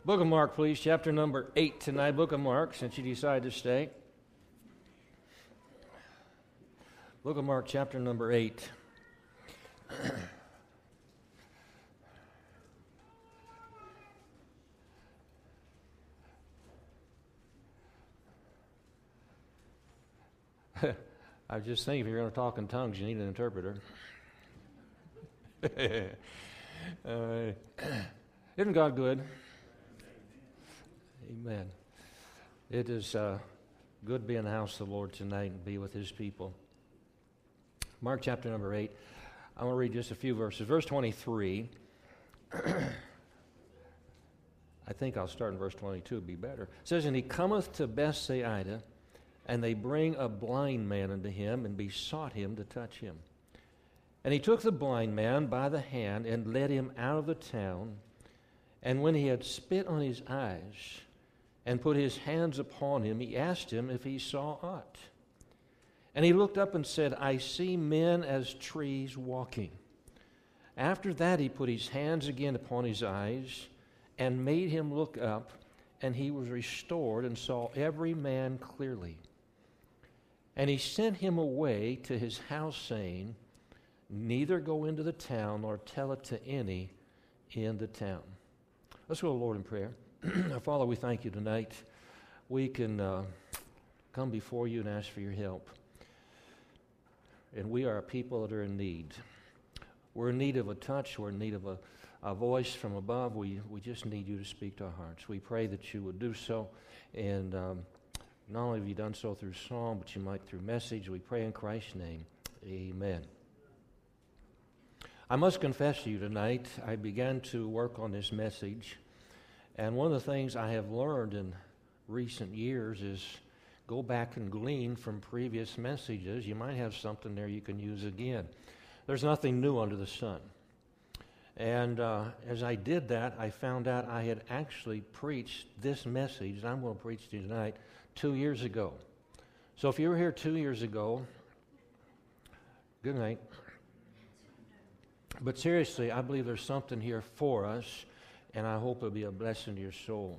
Book of Mark, please, chapter number 8 tonight. Book of Mark, since you decided to stay. Book of Mark, chapter number 8. I was just thinking, if you're going to talk in tongues, you need an interpreter. Isn't God good? Amen. It is good to be in the house of the Lord tonight and be with His people. Mark chapter number 8. I want to read just a few verses. Verse 23. I think I'll start in verse 22. It'd be better. It says, "And he cometh to Bethsaida, and they bring a blind man unto him, and besought him to touch him. And he took the blind man by the hand, and led him out of the town. And when he had spit on his eyes, and put his hands upon him, he asked him if he saw aught. And he looked up and said, I see men as trees walking. After that he put his hands again upon his eyes, and made him look up, and he was restored, and saw every man clearly. And he sent him away to his house, saying, Neither go into the town, nor tell it to any in the town." Let's go to the Lord in prayer. Our Father, we thank you tonight. We can come before you and ask for your help. And we are a people that are in need. We're in need of a touch. We're in need of a voice from above. We just need you to speak to our hearts. We pray that you would do so. And not only have you done so through song, but you might through message. We pray in Christ's name. Amen. I must confess to you tonight, I began to work on this message. And one of the things I have learned in recent years is go back and glean from previous messages. You might have something there you can use again. There's nothing new under the sun. And as I did that, I found out I had actually preached this message that I'm going to preach to you tonight 2 years ago. So if you were here 2 years ago, good night. But seriously, I believe there's something here for us, and I hope it'll be a blessing to your soul.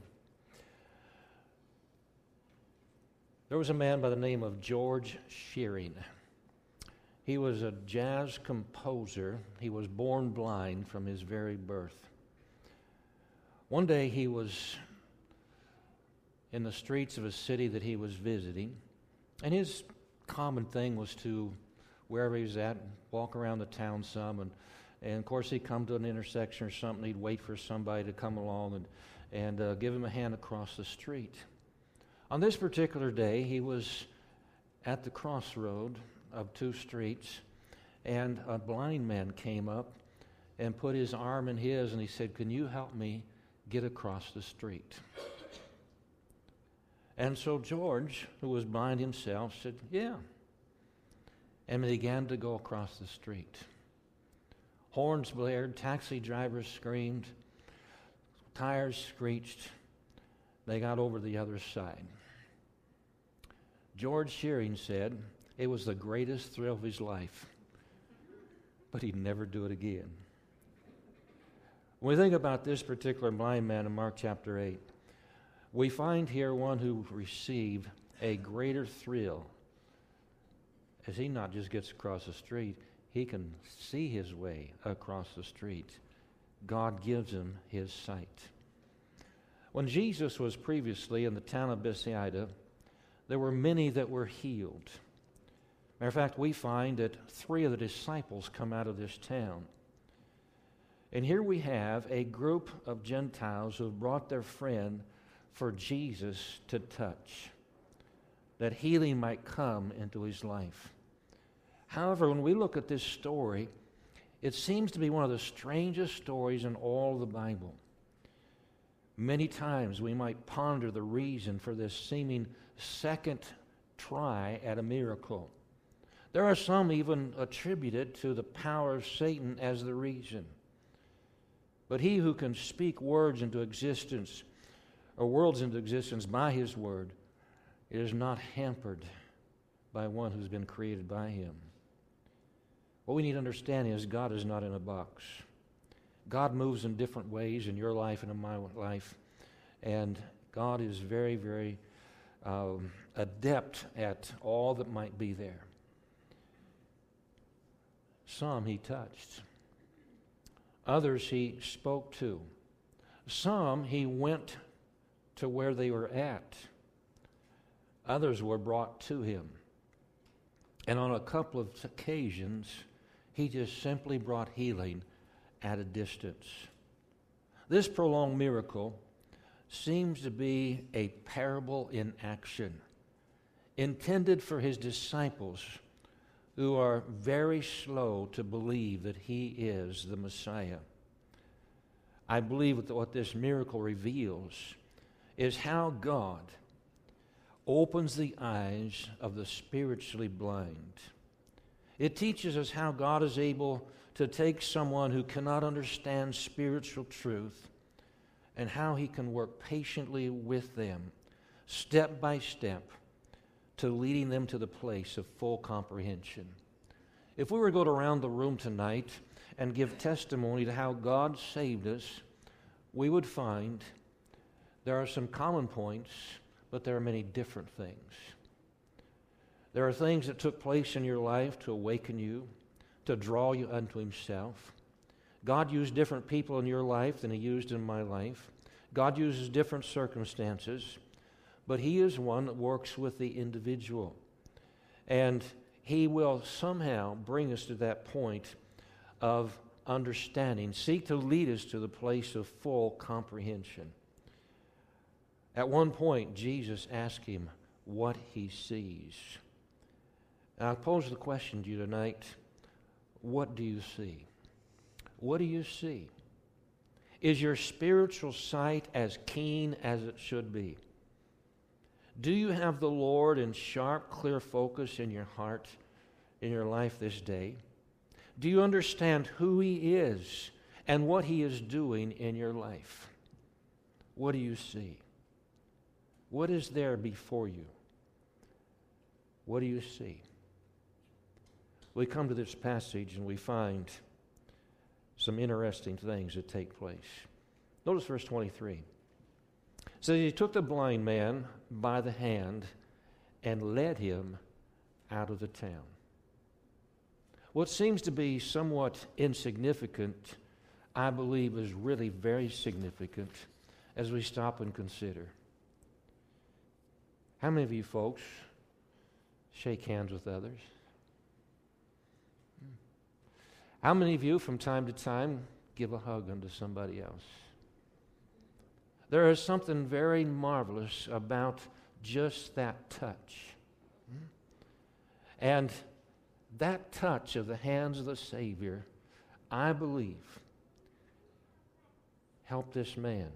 There was a man by the name of George Shearing. He was a jazz composer. He was born blind from his very birth. One day he was in the streets of a city that he was visiting, and his common thing was to, wherever he was at, walk around the town some, and of course he'd come to an intersection or something, he'd wait for somebody to come along and give him a hand across the street. On this particular day, he was at the crossroad of two streets, and a blind man came up and put his arm in his, and he said, "Can you help me get across the street?" And so George, who was blind himself, said, "Yeah," and began to go across the street. Horns blared, taxi drivers screamed, tires screeched. They got over the other side. George Shearing said it was the greatest thrill of his life, but he'd never do it again. When we think about this particular blind man in Mark chapter 8, we find here one who received a greater thrill as he not just gets across the street, he can see his way across the street. God gives him his sight. When Jesus was previously in the town of Bethsaida, there were many that were healed. Matter of fact, we find that 3 of the disciples come out of this town. And here we have a group of Gentiles who have brought their friend for Jesus to touch, that healing might come into his life. However, when we look at this story, it seems to be one of the strangest stories in all of the Bible. Many times we might ponder the reason for this seeming second try at a miracle. There are some even attributed to the power of Satan as the reason. But he who can speak words into existence, or worlds into existence by his word, is not hampered by one who's been created by him. What we need to understand is God is not in a box. God moves in different ways in your life and in my life. And God is very, very adept at all that might be there. Some he touched. Others he spoke to. Some he went to where they were at. Others were brought to him. And on a couple of occasions, he just simply brought healing at a distance. This prolonged miracle seems to be a parable in action, intended for his disciples who are very slow to believe that he is the Messiah. I believe that what this miracle reveals is how God opens the eyes of the spiritually blind. It teaches us how God is able to take someone who cannot understand spiritual truth and how he can work patiently with them, step by step, to leading them to the place of full comprehension. If we were to go around the room tonight and give testimony to how God saved us, we would find there are some common points, but there are many different things. There are things that took place in your life to awaken you, to draw you unto himself. God used different people in your life than he used in my life. God uses different circumstances, but he is one that works with the individual. And he will somehow bring us to that point of understanding, seek to lead us to the place of full comprehension. At one point, Jesus asked him what he sees. And I pose the question to you tonight, what do you see? What do you see? Is your spiritual sight as keen as it should be? Do you have the Lord in sharp, clear focus in your heart, in your life this day? Do you understand who he is and what he is doing in your life? What do you see? What is there before you? What do you see? We come to this passage and we find some interesting things that take place. Notice verse 23. It says, he took the blind man by the hand and led him out of the town. What seems to be somewhat insignificant, I believe, is really very significant as we stop and consider. How many of you folks shake hands with others? How many of you from time to time give a hug unto somebody else? There is something very marvelous about just that touch. And that touch of the hands of the Savior, I believe, helped this man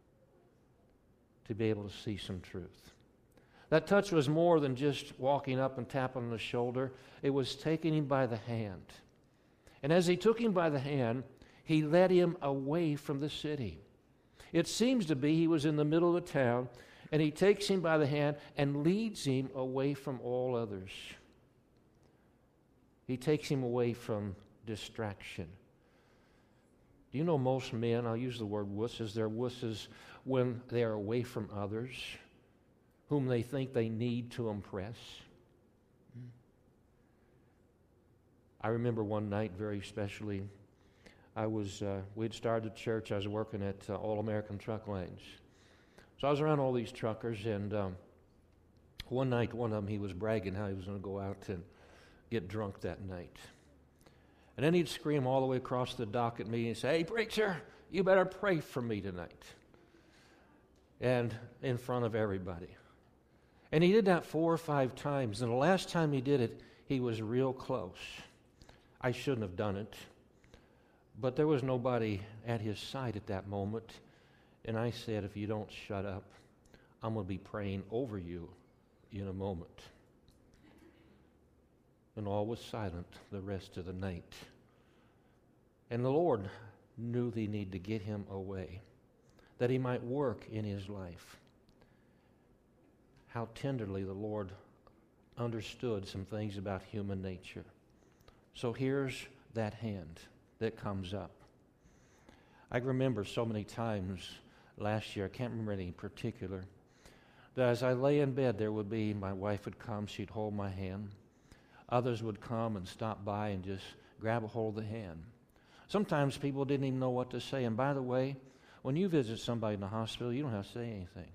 to be able to see some truth. That touch was more than just walking up and tapping on the shoulder. It was taking him by the hand. And as he took him by the hand, he led him away from the city. It seems to be he was in the middle of the town, and he takes him by the hand and leads him away from all others. He takes him away from distraction. Do you know most men, I'll use the word wusses, they're wusses when they are away from others whom they think they need to impress. I remember one night very especially, we'd started a church. I was working at All American Truck Lanes. So I was around all these truckers, and one night, one of them, he was bragging how he was going to go out and get drunk that night. And then he'd scream all the way across the dock at me and say, "Hey, preacher, you better pray for me tonight." And in front of everybody. And he did that 4 or 5 times. And the last time he did it, he was real close. I shouldn't have done it. But there was nobody at his side at that moment. And I said, if you don't shut up, I'm going to be praying over you in a moment. And all was silent the rest of the night. And the Lord knew they needed to get him away, that he might work in his life. How tenderly the Lord understood some things about human nature. So here's that hand that comes up. I remember so many times last year. I can't remember any in particular. That as I lay in bed, there would be, my wife would come, she'd hold my hand. Others would come and stop by and just grab a hold of the hand. Sometimes people didn't even know what to say. And by the way, when you visit somebody in the hospital, you don't have to say anything.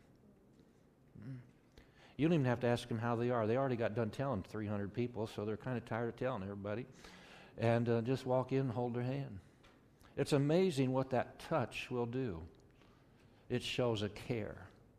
You don't even have to ask them how they are. They already got done telling 300 people, so they're kind of tired of telling everybody. And just walk in and hold their hand. It's amazing what that touch will do. It shows a care.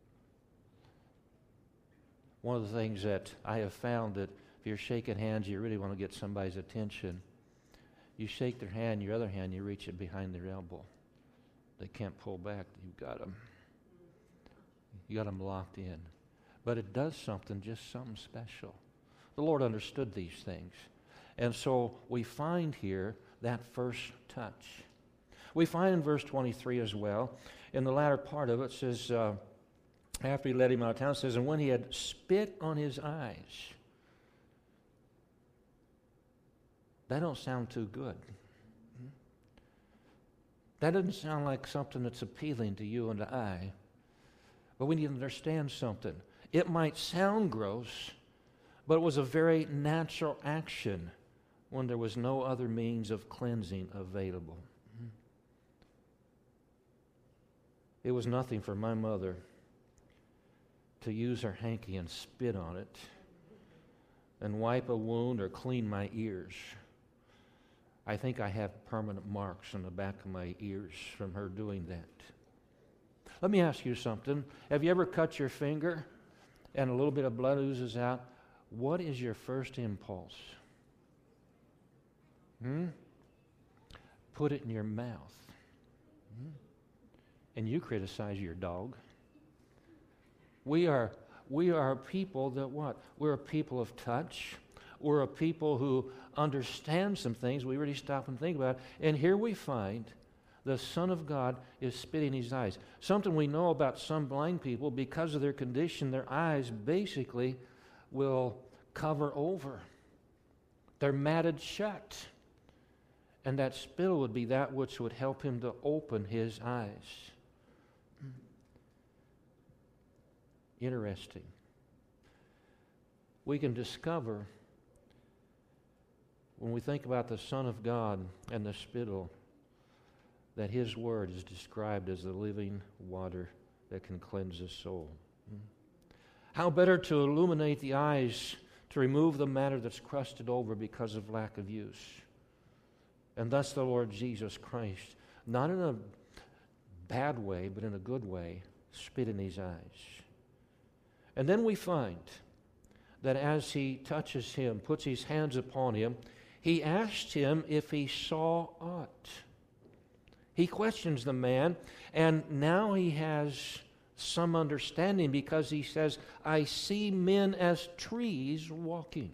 One of the things that I have found that if you're shaking hands, you really want to get somebody's attention. You shake their hand, your other hand, you reach it behind their elbow. They can't pull back. You've got them. You got them locked in. But it does something, just something special. The Lord understood these things. And so we find here that first touch. We find in verse 23 as well, in the latter part of it, says, after he led him out of town, it says, and when he had spit on his eyes. That don't sound too good. That doesn't sound like something that's appealing to you and to I. But we need to understand something. It might sound gross, but it was a very natural action when there was no other means of cleansing available. It was nothing for my mother to use her hanky and spit on it and wipe a wound or clean my ears. I think I have permanent marks on the back of my ears from her doing that. Let me ask you something. Have you ever cut your finger and a little bit of blood oozes out? What is your first impulse? Put it in your mouth. And you criticize your dog. We are a people that what? We're a people of touch. We're a people who understand some things. We really stop and think about it. And here we find the Son of God is spitting his eyes. Something we know about some blind people, because of their condition, their eyes basically will cover over. They're matted shut. And that spittle would be that which would help him to open his eyes. Interesting. We can discover, when we think about the Son of God and the spittle, that his word is described as the living water that can cleanse the soul. How better to illuminate the eyes, to remove the matter that's crusted over because of lack of use. And thus the Lord Jesus Christ, not in a bad way, but in a good way, spit in his eyes. And then we find that as he touches him, puts his hands upon him, he asked him if he saw aught. He questions the man, and now he has some understanding because he says, I see men as trees walking.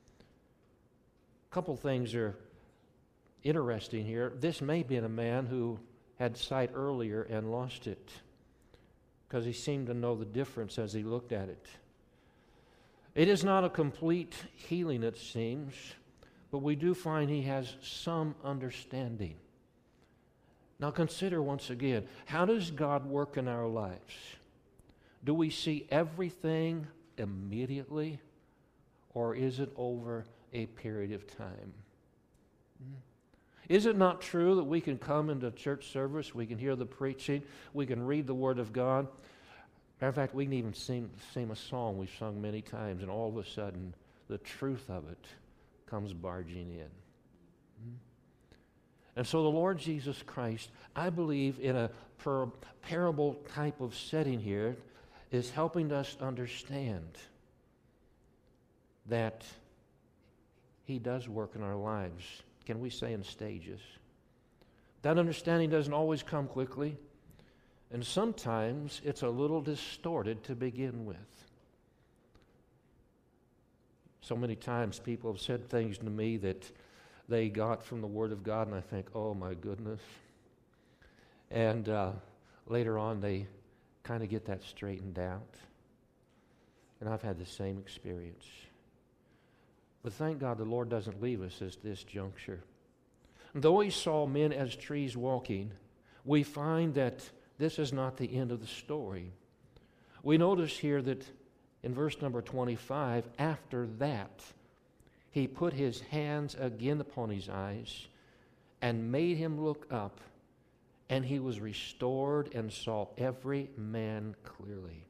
A couple things are interesting here. This may have been a man who had sight earlier and lost it because he seemed to know the difference as he looked at it. It is not a complete healing, it seems, but we do find he has some understanding. Now consider once again, how does God work in our lives? Do we see everything immediately, or is it over a period of time? Is it not true that we can come into church service, we can hear the preaching, we can read the Word of God? Matter of fact, we can even sing a song we've sung many times, and all of a sudden, the truth of it comes barging in. And so the Lord Jesus Christ, I believe in a parable type of setting here, is helping us understand that he does work in our lives. Can we say in stages? That understanding doesn't always come quickly, and sometimes it's a little distorted to begin with. So many times people have said things to me that they got from the Word of God, and I think, oh my goodness. And later on they kind of get that straightened out. And I've had the same experience. But thank God the Lord doesn't leave us at this juncture. Though he saw men as trees walking, we find that this is not the end of the story. We notice here that in verse number 25, after that, he put his hands again upon his eyes and made him look up, and he was restored and saw every man clearly.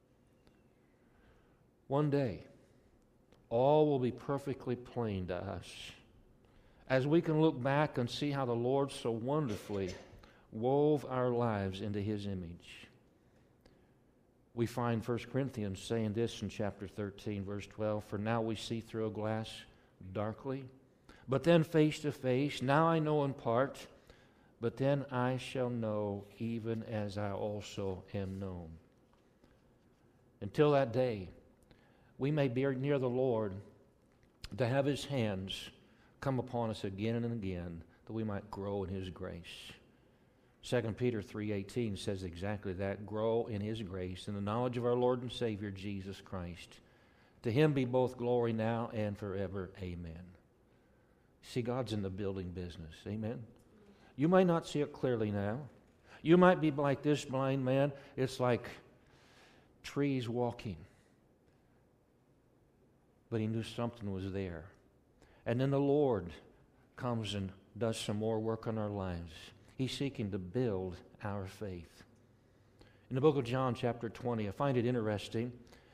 One day, all will be perfectly plain to us as we can look back and see how the Lord so wonderfully wove our lives into his image. We find 1 Corinthians saying this in chapter 13, verse 12, "For now we see through a glass darkly, but then face to face. Now I know in part, but then I shall know even as I also am known." Until that day, we may be near the Lord to have his hands come upon us again and again, that we might grow in his grace. 2 Peter 3:18 says exactly that, "Grow in his grace, in the knowledge of our Lord and Savior, Jesus Christ. To him be both glory now and forever. Amen." See, God's in the building business. Amen. You might not see it clearly now. You might be like this blind man. It's like trees walking. But he knew something was there. And then the Lord comes and does some more work on our lives. He's seeking to build our faith. In the book of John, chapter 20, I find it interesting.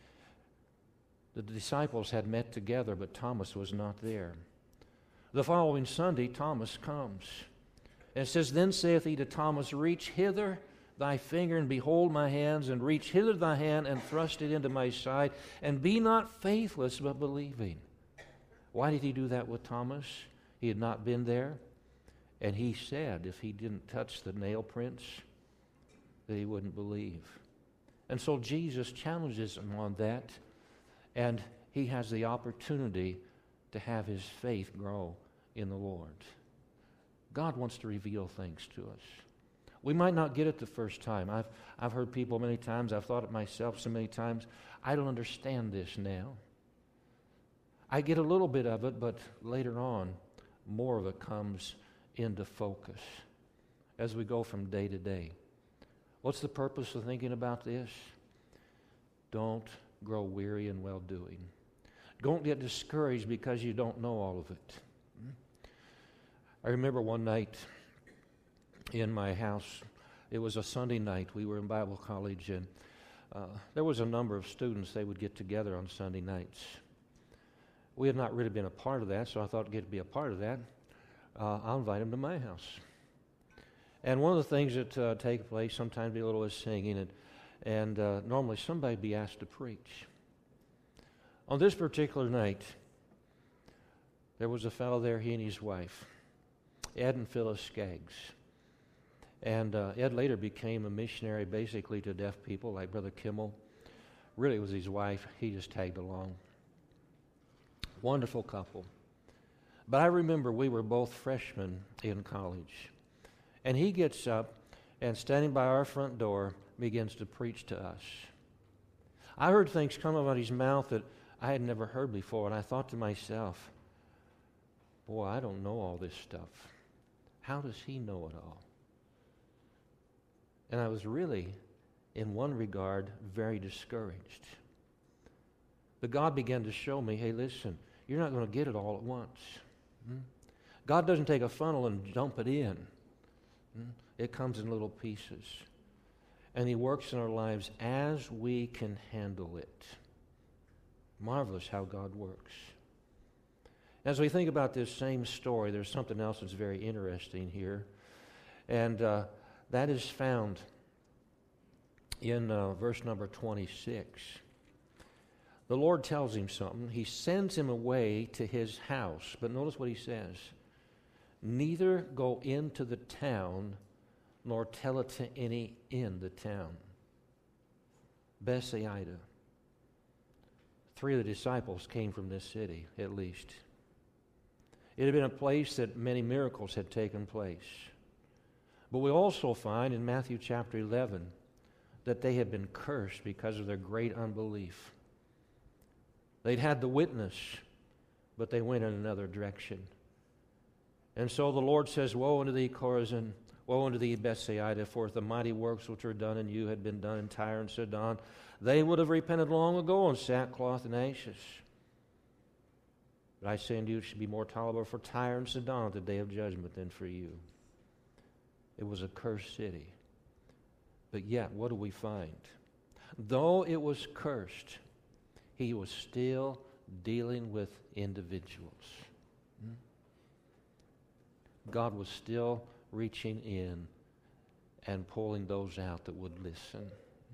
The disciples had met together, but Thomas was not there. The following Sunday, Thomas comes. And it says, "Then saith he to Thomas, Reach hither thy finger, and behold my hands, and reach hither thy hand, and thrust it into my side, and be not faithless, but believing." Why did he do that with Thomas? He had not been there. And he said if he didn't touch the nail prints, that he wouldn't believe. And so Jesus challenges him on that, and he has the opportunity to have his faith grow in the Lord. God wants to reveal things to us. We might not get it the first time. I've heard people many times, I've thought it myself so many times, I don't understand this now. I get a little bit of it, but later on, more of it comes into focus as we go from day to day. What's the purpose of thinking about this? Don't grow weary in well-doing. Don't get discouraged because you don't know all of it. I remember one night in my house, it was a Sunday night, we were in Bible college, and there was a number of students, they would get together on Sunday nights. We had not really been a part of that, so I thought to get to be a part of that, I'll invite them to my house. And one of the things that take place, sometimes be a little bit of singing, and normally somebody would be asked to preach. On this particular night, there was a fellow there, he and his wife, Ed and Phyllis Skaggs. And Ed later became a missionary basically to deaf people like Brother Kimmel. Really it was his wife, he just tagged along. Wonderful couple. But I remember we were both freshmen in college. And he gets up and standing by our front door begins to preach to us. I heard things come out of his mouth that I had never heard before, and I thought to myself, boy, I don't know all this stuff. How does he know it all? And I was really, in one regard, very discouraged. But God began to show me, hey, listen, you're not going to get it all at once. God doesn't take a funnel and dump it in. It comes in little pieces. And he works in our lives as we can handle it. Marvelous how God works. As we think about this same story, there's something else that's very interesting here. And that is found in verse number 26. The Lord tells him something. He sends him away to his house. But notice what he says. Neither go into the town, nor tell it to any in the town. Bethsaida. 3 of the disciples came from this city, at least. It had been a place that many miracles had taken place. But we also find in Matthew chapter 11 that they had been cursed because of their great unbelief. They'd had the witness, but they went in another direction. And so the Lord says, woe unto thee, Chorazin, Woe unto thee, Bethsaida, for if the mighty works which were done in you had been done in Tyre and Sidon, they would have repented long ago in sackcloth and ashes. But I say unto you, it should be more tolerable for Tyre and Sidon at the day of judgment than for you. It was a cursed city. But yet, what do we find? Though it was cursed, he was still dealing with individuals. God was still reaching in and pulling those out that would listen.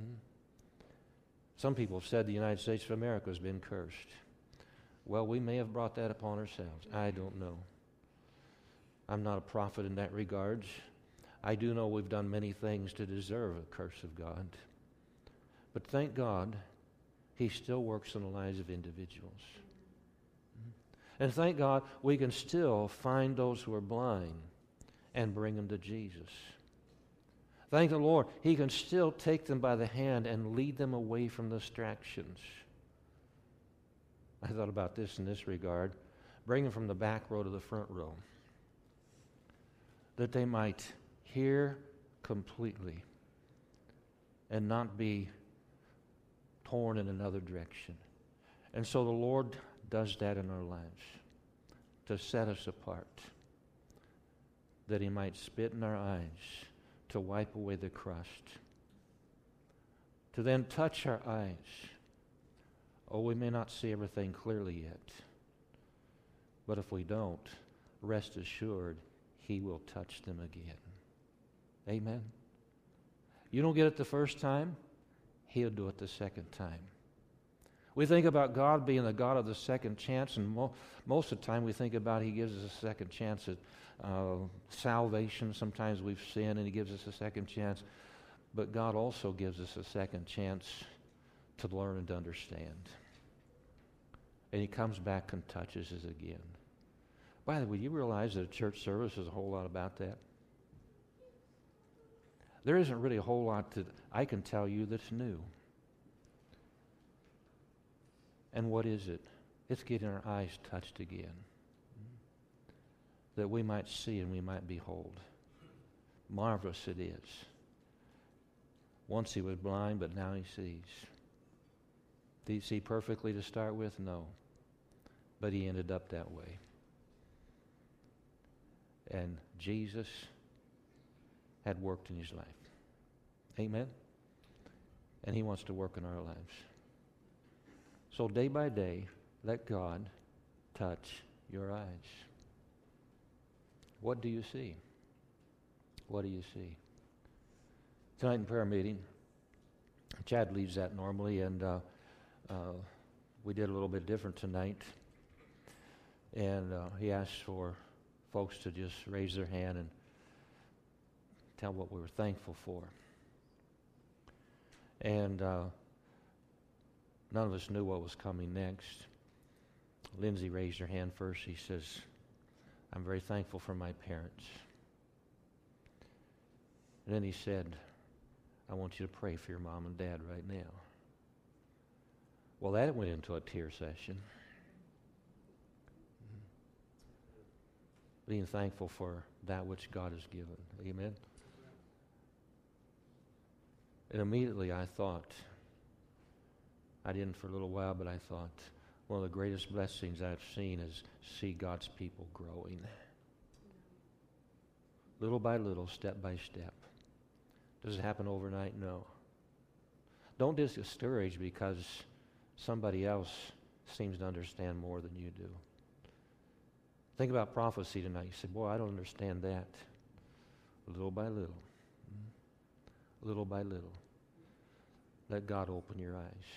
Some people have said the United States of America has been cursed. Well, we may have brought that upon ourselves. I don't know. I'm not a prophet in that regard. I do know we've done many things to deserve a curse of God. But thank God, he still works in the lives of individuals. And thank God, we can still find those who are blind and bring them to Jesus. Thank the Lord, he can still take them by the hand and lead them away from distractions. I thought about this in this regard. Bring them from the back row to the front row, that they might hear completely and not be torn in another direction. And so the Lord does that in our lives to set us apart, that he might spit in our eyes to wipe away the crust, to then touch our eyes. Oh, we may not see everything clearly yet, but if we don't, rest assured, he will touch them again. Amen. You don't get it the first time, he'll do it the second time. We think about God being the God of the second chance, and most of the time we think about he gives us a second chance at salvation. Sometimes we've sinned and he gives us a second chance, but God also gives us a second chance to learn and to understand. And he comes back and touches us again. By the way, you realize that a church service is a whole lot about that? There isn't really a whole lot that I can tell you that's new. And what is it? It's getting our eyes touched again, that we might see and we might behold. Marvelous it is. Once he was blind, but now he sees. Did he see perfectly to start with? No. But he ended up that way. And Jesus had worked in his life. Amen? And he wants to work in our lives. So day by day, let God touch your eyes. What do you see? What do you see? Tonight in prayer meeting, Chad leads that normally, and we did a little bit different tonight. And he asked for folks to just raise their hand and tell what we were thankful for. And none of us knew what was coming next. Lindsay raised her hand first. She says, I'm very thankful for my parents. And then he said, I want you to pray for your mom and dad right now. Well, that went into a tear session. Being thankful for that which God has given. Amen? And immediately I thought, I didn't for a little while, but I thought, one of the greatest blessings I've seen is see God's people growing. Little by little, step by step. Does it happen overnight? No. Don't get discouraged because somebody else seems to understand more than you do. Think about prophecy tonight. You say, boy, I don't understand that. Little by little. Little by little. Let God open your eyes.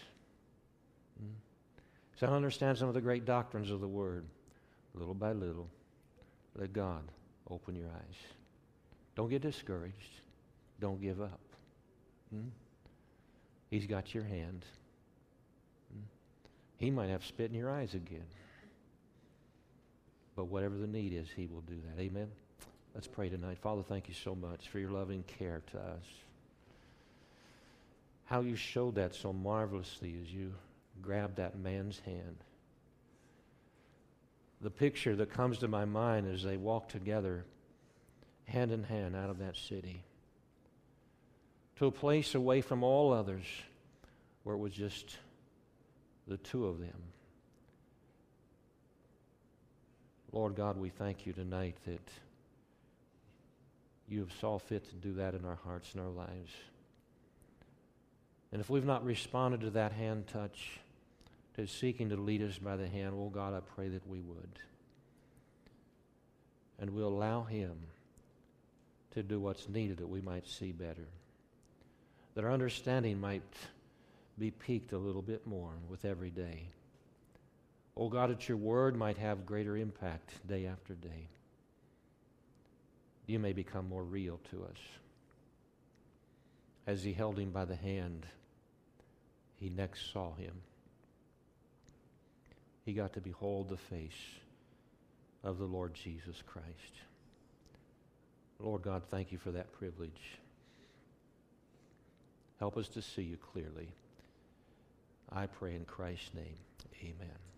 So I don't understand some of the great doctrines of the Word. Little by little, let God open your eyes. Don't get discouraged. Don't give up. He's got your hand. He might have spit in your eyes again. But whatever the need is, he will do that. Amen? Let's pray tonight. Father, thank you so much for your loving care to us. How you showed that so marvelously as you grabbed that man's hand. The picture that comes to my mind as they walked together, hand in hand out of that city to a place away from all others where it was just the two of them. Lord God, we thank you tonight that you have saw fit to do that in our hearts and our lives. And if we've not responded to that hand touch, to seeking to lead us by the hand, well, God, I pray that we would. And we'll allow him to do what's needed that we might see better, that our understanding might be piqued a little bit more with every day. Oh God, that your word might have greater impact day after day. You may become more real to us. As he held him by the hand, he next saw him. He got to behold the face of the Lord Jesus Christ. Lord God, thank you for that privilege. Help us to see you clearly. I pray in Christ's name, amen.